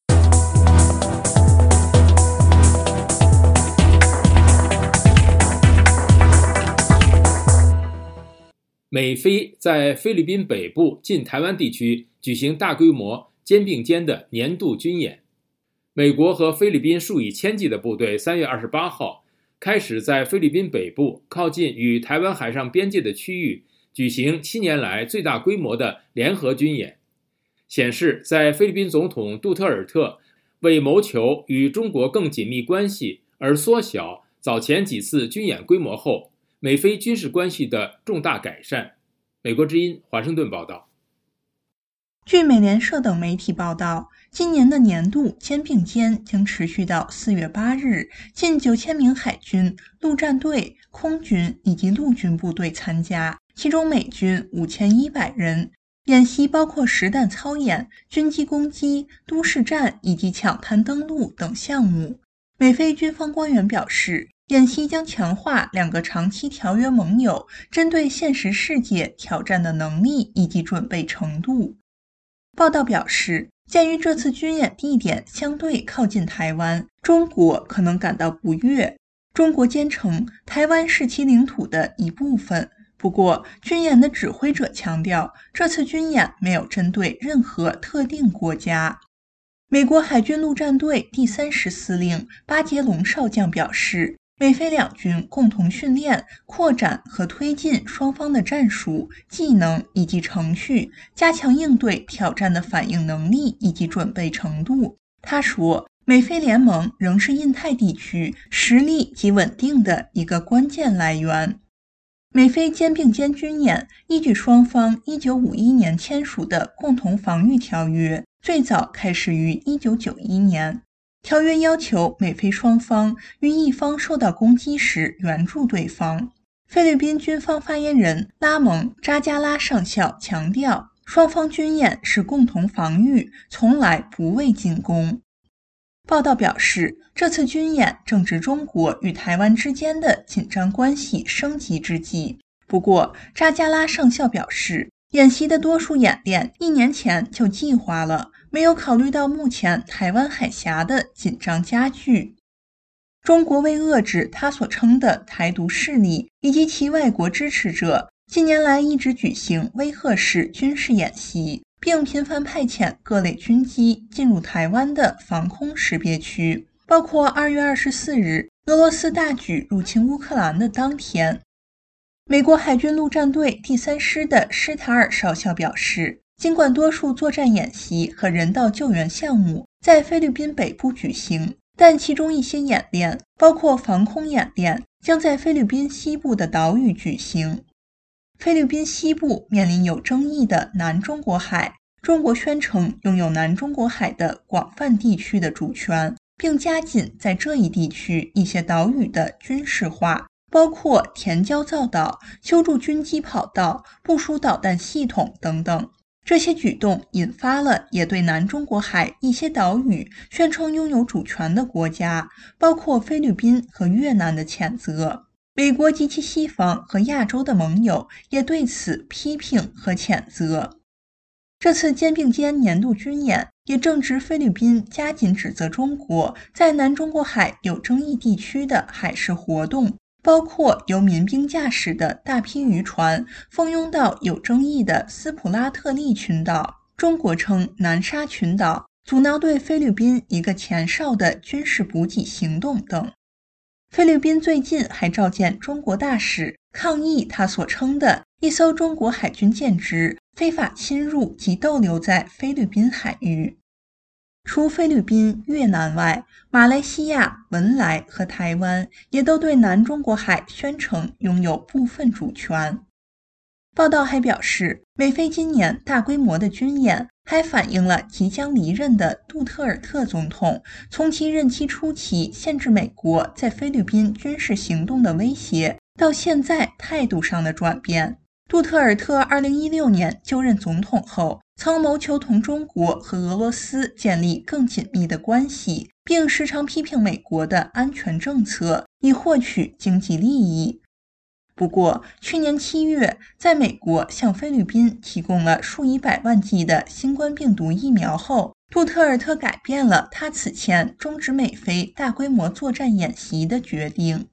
美菲在菲律宾北部近台湾地区举行大规模肩并肩的年度军演。美国和菲律宾数以千计的部队三月二十八号开始在菲律宾北部靠近与台湾海上边界的区域举行七年来最大规模的联合军演，显示在菲律宾总统杜特尔特为谋求与中国更紧密关系而缩小早前几次军演规模后，美菲军事关系的重大改善。美国之音华盛顿报道。 据美联社等媒体报道，今年的年度肩并肩将持续到四月八日，近九千名海军、陆战队、空军以及陆军部队参加，其中美军五千一百人。演习包括实弹操演、军机攻击、都市战以及抢滩登陆等项目。美菲军方官员表示，演习将强化两个长期条约盟友针对现实世界挑战的能力以及准备程度。报道表示，鉴于这次军演地点相对靠近台湾，中国可能感到不悦。中国坚称台湾是其领土的一部分。不过，军演的指挥者强调，这次军演没有针对任何特定国家。美国海军陆战队第三师司令巴杰隆少将表示，美菲两军共同训练、扩展和推进双方的战术、技能以及程序，加强应对挑战的反应能力以及准备程度。他说， 美菲联盟仍是印太地区实力及稳定的一个关键来源。美菲肩并肩军演依据双方一九五一年签署的共同防御条约，最早开始于一九九一年。条约要求美菲双方于一方受到攻击时援助对方。菲律宾军方发言人拉蒙扎加拉上校强调，双方军演是共同防御，从来不为进攻。报道表示，这次军演正值中国与台湾之间的紧张关系升级之际。不过，扎加拉上校表示，演习的多数演练一年前就计划了，没有考虑到目前台湾海峡的紧张加剧。中国为遏制他所称的台独势力以及其外国支持者，近年来一直举行威吓式军事演习，并频繁派遣各类军机进入台湾的防空识别区，包括二月二十四日俄罗斯大举入侵乌克兰的当天。美国海军陆战队第三师的施塔尔少校表示，尽管多数作战演习和人道救援项目在菲律宾北部举行，但其中一些演练，包括防空演练，将在菲律宾西部的岛屿举行。菲律宾西部面临有争议的南中国海，中国宣称拥有南中国海的广泛地区的主权，并加紧在这一地区一些岛屿的军事化，包括填礁造岛、修筑军机跑道、部署导弹系统等等。这些举动引发了也对南中国海一些岛屿宣称拥有主权的国家，包括菲律宾和越南的谴责。美国及其西方和亚洲的盟友也对此批评和谴责。这次肩并肩年度军演也正值菲律宾加紧指责中国在南中国海有争议地区的海事活动，包括由民兵驾驶的大批渔船蜂拥到有争议的斯普拉特利群岛，中国称南沙群岛，阻挠对菲律宾一个前哨的军事补给行动等。菲律宾最近还召见中国大使，抗议他所称的一艘中国海军舰只非法侵入及逗留在菲律宾海域。除菲律宾、越南外，马来西亚、文莱和台湾也都对南中国海宣称拥有部分主权。报道还表示，美菲今年大规模的军演还反映了即将离任的杜特尔特总统从其任期初期限制美国在菲律宾军事行动的威胁，到现在态度上的转变。杜特尔特二零一六年就任总统后，曾谋求同中国和俄罗斯建立更紧密的关系，并时常批评美国的安全政策，以获取经济利益。不过，去年七月，在美国向菲律宾提供了数以百万剂的新冠病毒疫苗后，杜特尔特改变了他此前终止美菲大规模作战演习的决定。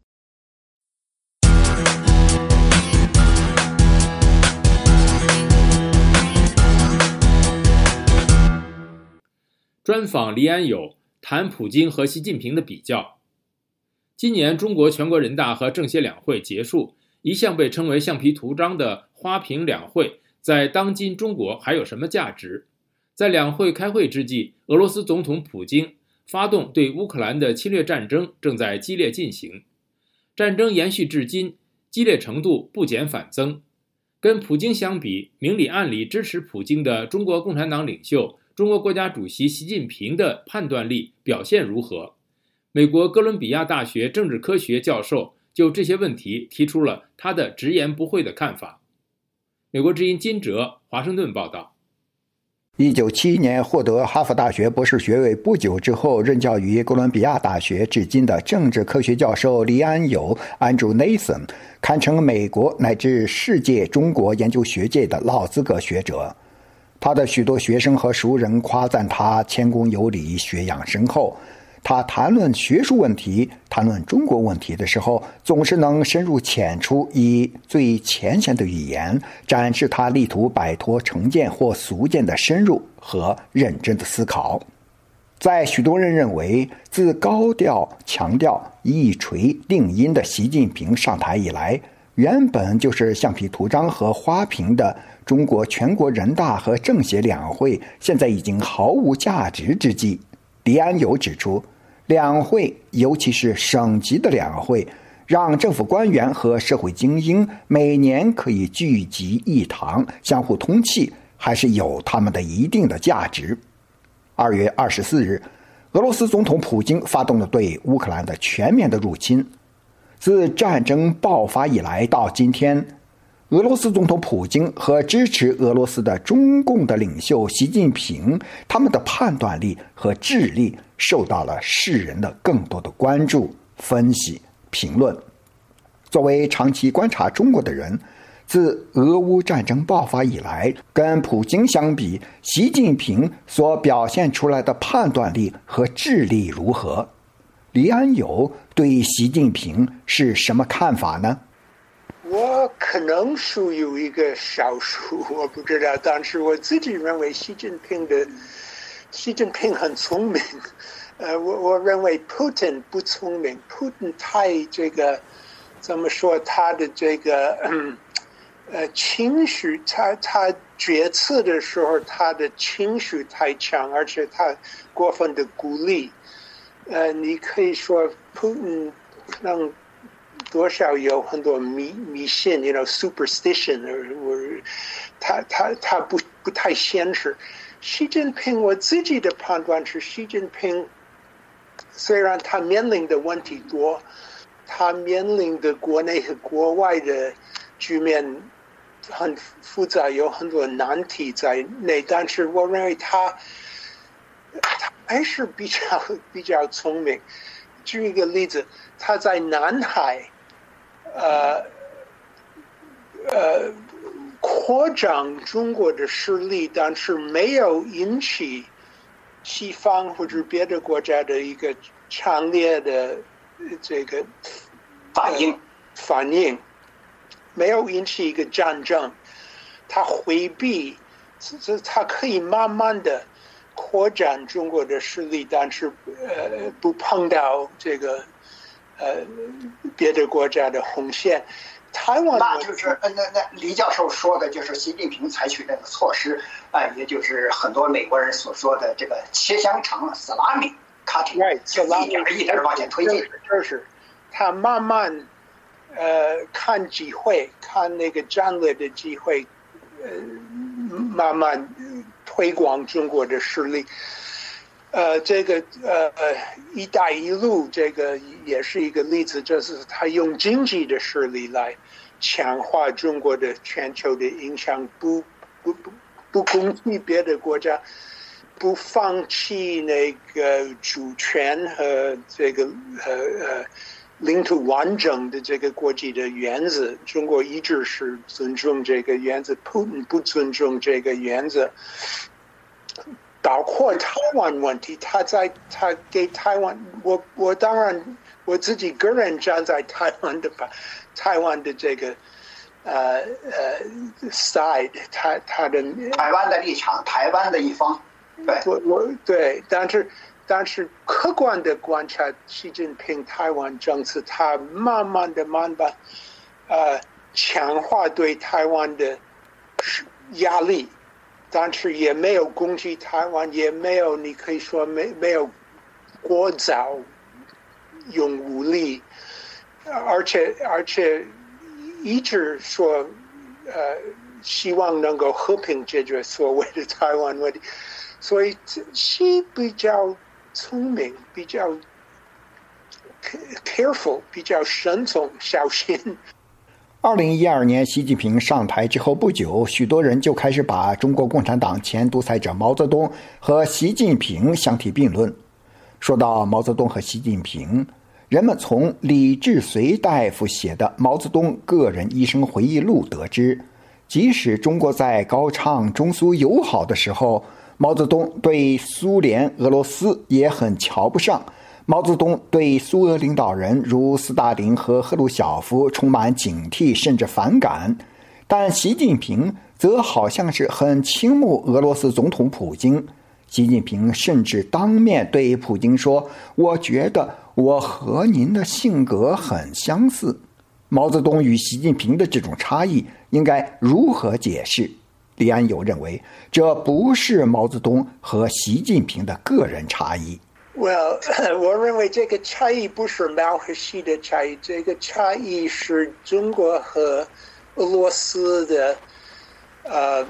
专访黎安友，谈普京和习近平的比较。今年中国全国人大和政协两会结束，一向被称为橡皮图章的花瓶两会，在当今中国还有什么价值？在两会开会之际，俄罗斯总统普京发动对乌克兰的侵略战争正在激烈进行，战争延续至今，激烈程度不减反增。跟普京相比，明里暗里支持普京的中国共产党领袖、中国国家主席习近平的判断力表现如何？美国哥伦比亚大学政治科学教授就这些问题提出了他的直言不讳的看法。美国之音金哲华盛顿报道。 一九七一年获得哈佛大学博士学位不久之后，任教于哥伦比亚大学至今的政治科学教授黎安友 Andrew Nathan 堪称美国乃至世界中国研究学界的老资格学者。他的许多学生和熟人夸赞他谦恭有礼、学养深厚。他谈论学术问题、谈论中国问题的时候，总是能深入浅出，以最浅显的语言展示他力图摆脱成见或俗见的深入和认真的思考。在许多人认为，自高调强调一锤定音的习近平上台以来，原本就是橡皮图章和花瓶的中国全国人大和政协两会现在已经毫无价值之际， 李安友指出，两会尤其是省级的两会，让政府官员和社会精英每年可以聚集一堂，相互通气，还是有他们的一定的价值。二月二十四日，俄罗斯总统普京发动了对乌克兰的全面的入侵。自战争爆发以来到今天，俄罗斯总统普京和支持俄罗斯的中共的领袖习近平，他们的判断力和智力受到了世人的更多的关注、分析、评论。作为长期观察中国的人，自俄乌战争爆发以来，跟普京相比，习近平所表现出来的判断力和智力如何？李安友对习近平是什么看法呢？ 我可能属于一个少数，我不知道，但是我自己认为习近平的习近平很聪明。呃，我我认为普京不聪明，普京太这个怎么说，他的这个嗯呃情绪，他他决策的时候他的情绪太强，而且他过分的鼓励。呃，你可以说普京可能多少有很多迷迷信 ，you know superstition， 或者他他他不不太现实。习近平，我自己的判断是，习近平虽然他面临的问题多，他面临的国内和国外的局面很复杂，有很多难题在内，但是我认为他他还是比较比较聪明。举一个例子，他在南海，呃呃，扩张中国的势力，但是没有引起西方或者别的国家的一个强烈的这个反应， 呃、反应没有引起一个战争，他回避，这他可以慢慢的扩展中国的势力，但是呃不碰到这个呃别的国家的红线。台湾那就是呃那那李教授说的就是习近平采取这个措施啊、呃，也就是很多美国人所说的这个切香肠 salami cutting， 就一点一点往前推进。 就是他慢慢呃看机会，看那个战略的机会，呃慢慢推广中国的势力。呃，这个呃“一带一路”这个也是一个例子，就是他用经济的势力来强化中国的全球的影响，不不不不攻击别的国家，不放弃那个主权和这个呃呃领土完整的这个国际的原则。中国一直是尊重这个原则，普京不尊重这个原则。包括台湾问题，他在他给台湾，我我当然我自己个人站在台湾的吧，台湾的这个呃呃 side， 他他的台湾的立场，台湾的一方，对， 我我对，但是但是客观的观察，习近平台湾政策，他慢慢的慢慢呃强化对台湾的压力。但是也没有攻击台湾，也没有你可以说没没有过早用武力，而且而且一直说呃希望能够和平解决所谓的台湾问题，所以是比较聪明，比较 careful， 比较慎重小心。 二零一二年，习近平上台之后不久，许多人就开始把中国共产党前独裁者毛泽东和习近平相提并论。说到毛泽东和习近平，人们从李志绥大夫写的《毛泽东个人一生回忆录》得知，即使中国在高唱中苏友好的时候，毛泽东对苏联、俄罗斯也很瞧不上。毛泽东对苏俄领导人如斯大林和赫鲁晓夫充满警惕甚至反感，但习近平则好像是很倾慕俄罗斯总统普京。习近平甚至当面对普京说：“我觉得我和您的性格很相似。”毛泽东与习近平的这种差异应该如何解释？李安友认为，这不是毛泽东和习近平的个人差异。 Well， 我认为这个差异不是毛和细的差异，这个差异是中国和俄罗斯的，呃，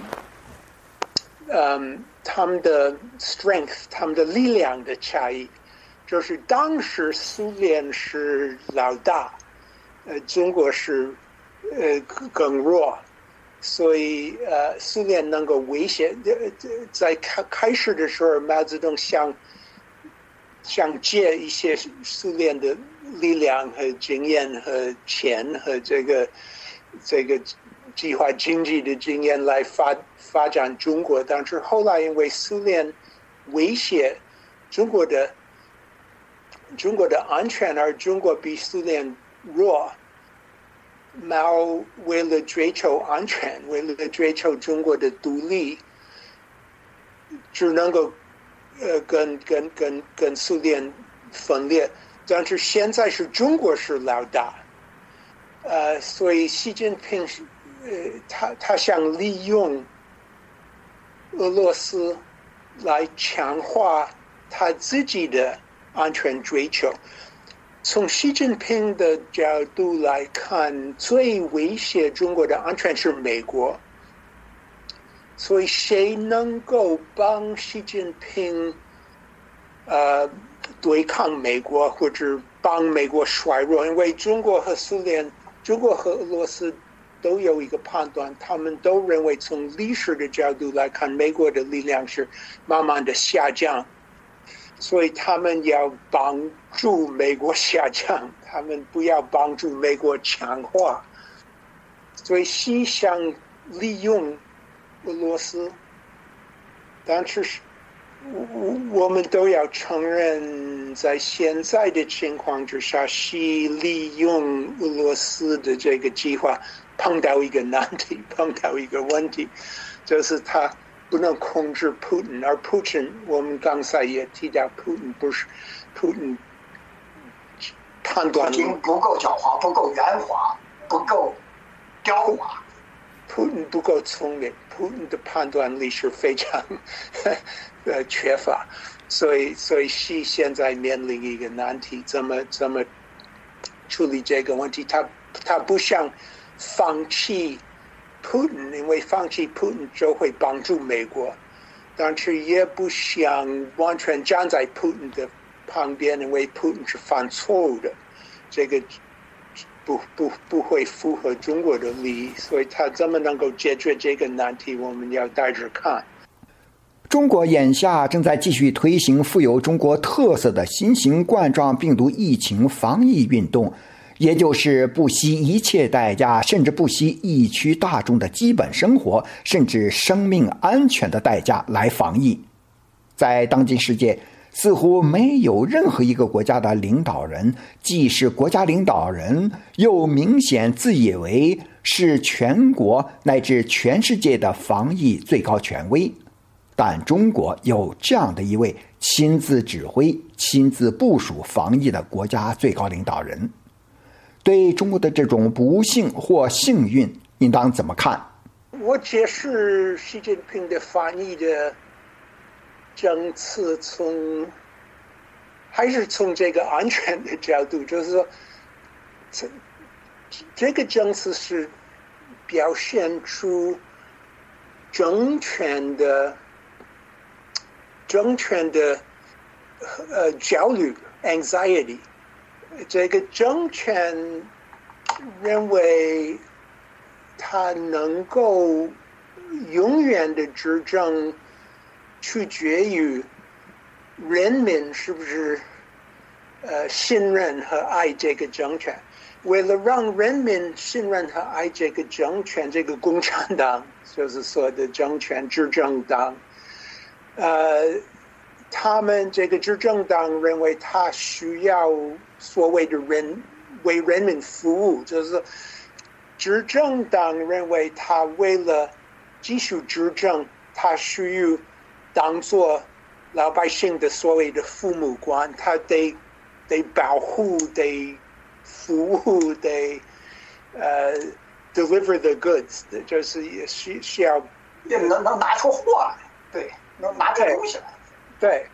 嗯，他们的 strength， 他们的力量的差异。就是当时苏联是老大，呃，中国是呃更弱，所以呃，苏联能够威胁。在开开始的时候，毛泽东想。想借一些苏联的力量和经验和钱和这个这个计划经济的经验来发发展中国，但是后来因为苏联威胁中国的中国的安全，而中国比苏联弱，毛为了追求安全，为了追求中国的独立，只能够。呃，跟跟跟跟苏联分裂，但是现在是中国是老大，呃，所以习近平是呃，他他想利用俄罗斯来强化他自己的安全追求。从习近平的角度来看，最威胁中国的安全是美国。所以谁能够帮习近平呃对抗美国，或者帮美国衰弱？因为中国和苏联、中国和俄罗斯都有一个判断，他们都认为从历史的角度来看，美国的力量是慢慢的下降，所以他们要帮助美国下降，他们不要帮助美国强化。所以习想利用俄罗斯，但是我们都要承认，在现在的情况之下，习利用俄罗斯的这个计划碰到一个难题，碰到一个问题，就是他不能控制普京，而普京，我们刚才也提到，普京不是普京判断力不够狡猾，不够圆滑，不够刁滑。 普京不够聪明，普京的判断力是非常呃缺乏，所以所以习现在面临一个难题，怎么怎么处理这个问题？他他不想放弃普京，因为放弃普京就会帮助美国，但是也不想完全站在普京的旁边，因为普京是犯错误的，这个。不不不会符合中国的利益，所以他怎么能够解决这个难题，我们要带着看。 中国眼下正在继续推行富有中国特色的新型冠状病毒疫情防疫运动，也就是不惜一切代价，甚至不惜疫区大众的基本生活甚至生命安全的代价来防疫。在当今世界，似乎没有任何一个国家的领导人既是国家领导人，又明显自以为是全国乃至全世界的防疫最高权威。但中国有这样的一位亲自指挥、亲自部署防疫的国家最高领导人。对中国的这种不幸或幸运，应当怎么看？ 我解释习近平的防疫的政策从还是从这个安全的角度，就是说，这这个政策是表现出政权的政权的呃焦虑 anxiety， 这个政权认为他能够永远的执政。取决于人民是不是呃信任和爱这个政权。为了让人民信任和爱这个政权，这个共产党就是所谓的政权执政党，呃，他们这个执政党认为他需要所谓的人为人民服务，就是执政党认为他为了继续执政，他需要当作老百姓的所谓的父母官，他得得保护，得服务，得呃 deliver the goods， 就是需需要能能拿出货来，对，能拿出东西来。 对，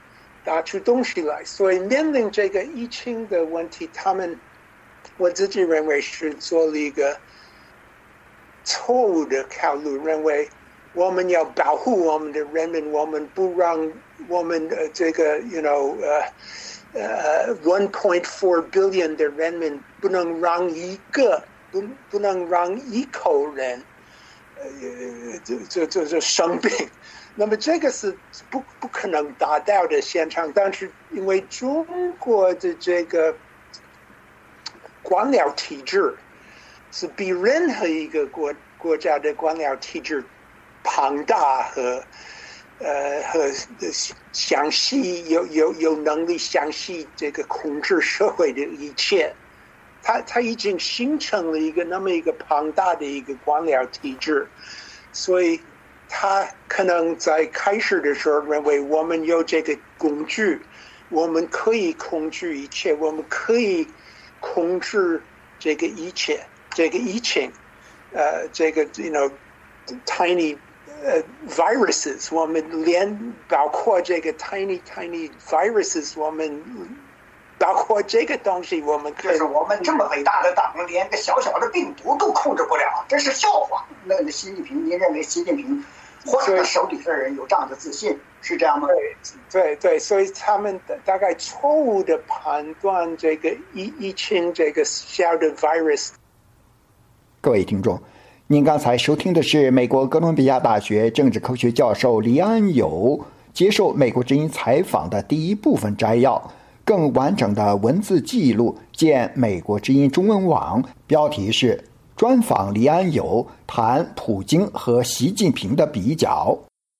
打出东西来。所以面临这个疫情的问题，他们我自己认为是做了一个错误的考虑，认为我们要保护我们的人民，我们不让我们的这个 you know 呃呃 one point four billion 的人民不能让一个不不能让一口人呃这这这这生病。那么这个是不不可能达到的现场，但是因为中国的这个官僚体制是比任何一个国国家的官僚体制庞大和呃和详细有有有能力详细这个控制社会的一切，它它已经形成了一个那么一个庞大的一个官僚体制，所以他可能在开始的时候认为我们有这个工具，我们可以控制一切，我们可以控制这个一切，这个疫情，呃，这个 you know tiny 呃 viruses， 我们连包括这个 tiny tiny viruses， 我们包括这个东西，我们可以， 就是我们这么伟大的党，连个小小的病毒都控制不了，这是笑话。那习近平，您认为习近平或者手底下的人有这样的自信，是这样吗？ 对对对，所以他们大概错误的判断这个疫疫情这个小的 virus。 各位听众，您刚才收听的是美国哥伦比亚大学政治科学教授黎安友接受美国之音采访的第一部分摘要。更完整的文字记录见美国之音中文网，标题是专访黎安友谈普京和习近平的比较。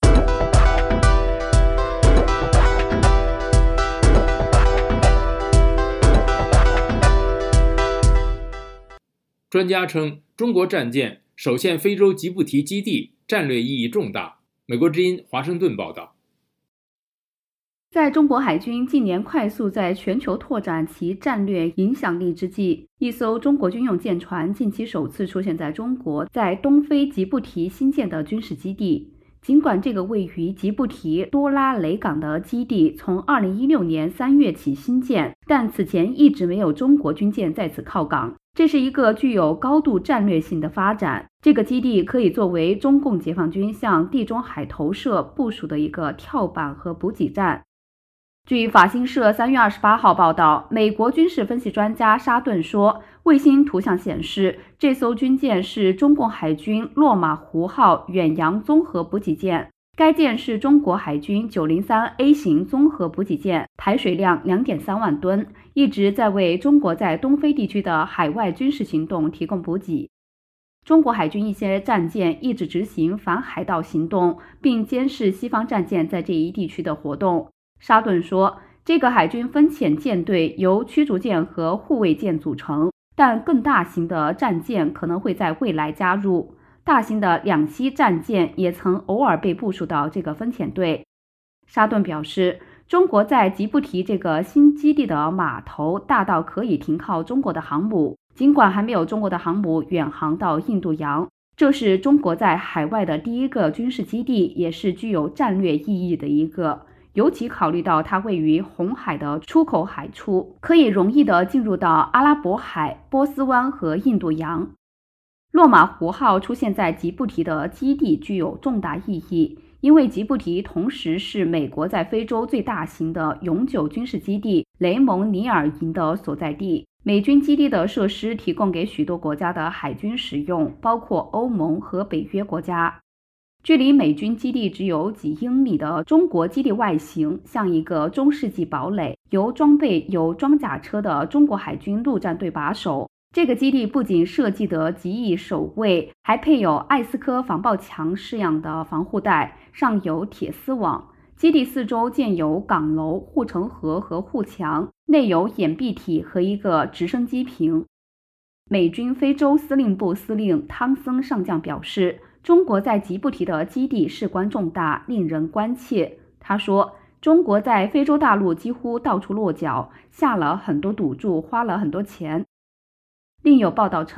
专家称，中国战舰首现非洲吉布提基地战略意义重大。美国之音华盛顿报道。 在中国海军近年快速在全球拓展其战略影响力之际，一艘中国军用舰船近期首次出现在中国在东非吉布提新建的军事基地。尽管这个位于吉布提多拉雷港的基地从二零一六年三月起新建，但此前一直没有中国军舰在此靠港。这是一个具有高度战略性的发展。这个基地可以作为中共解放军向地中海投射部署的一个跳板和补给站。据法新社三月二十八号报道，美国军事分析专家沙顿说，卫星图像显示，这艘军舰是中共海军洛马湖号远洋综合补给舰。该舰是中国海军九零三 A 型综合补给舰，排水量 两点三万吨，一直在为中国在东非地区的海外军事行动提供补给。中国海军一些战舰一直执行反海盗行动，并监视西方战舰在这一地区的活动。沙顿说，这个海军分遣舰队由驱逐舰和护卫舰组成，但更大型的战舰可能会在未来加入。大型的两栖战舰也曾偶尔被部署到这个分遣队。沙顿表示，中国在吉布提这个新基地的码头大到可以停靠中国的航母，尽管还没有中国的航母远航到印度洋。这是中国在海外的第一个军事基地，也是具有战略意义的一个。尤其考虑到它位于红海的出口海处，可以容易地进入到阿拉伯海、波斯湾和印度洋。洛马湖号出现在吉布提的基地具有重大意义，因为吉布提同时是美国在非洲最大型的永久军事基地雷蒙尼尔营的所在地。美军基地的设施提供给许多国家的海军使用，包括欧盟和北约国家。距离美军基地只有几英里的中国基地外形像一个中世纪堡垒，由装备有装甲车的中国海军陆战队把守。这个基地不仅设计得极易守卫，还配有艾斯科防爆墙式样的防护带，上有铁丝网。基地四周建有岗楼、护城河和护墙，内有掩蔽体和一个直升机坪。美军非洲司令部司令汤森上将表示，中国在吉布提的基地事关重大，令人关切。他说，中国在非洲大陆几乎到处落脚，下了很多赌注，花了很多钱。另有报道称，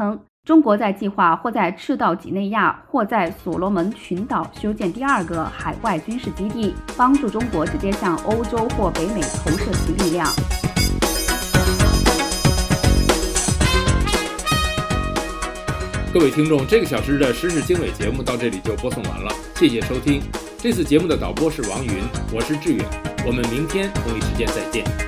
中国在计划或在赤道几内亚或在所罗门群岛修建第二个海外军事基地，帮助中国直接向欧洲或北美投射其力量。 各位听众，这个小时的时事经纬节目到这里就播送完了，谢谢收听。这次节目的导播是王云，我是志远，我们明天同一时间再见。